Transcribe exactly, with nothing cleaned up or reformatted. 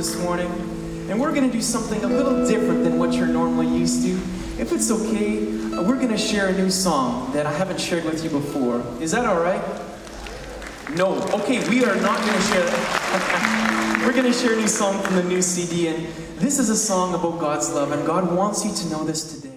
this morning, and we're going to do something a little different than what you're normally used to. If it's okay, uh, we're going to share a new song that I haven't shared with you before. Is that all right? No. Okay, we are not going to share that. We're going to share a new song from the new C D, and this is a song about God's love, and God wants you to know this today.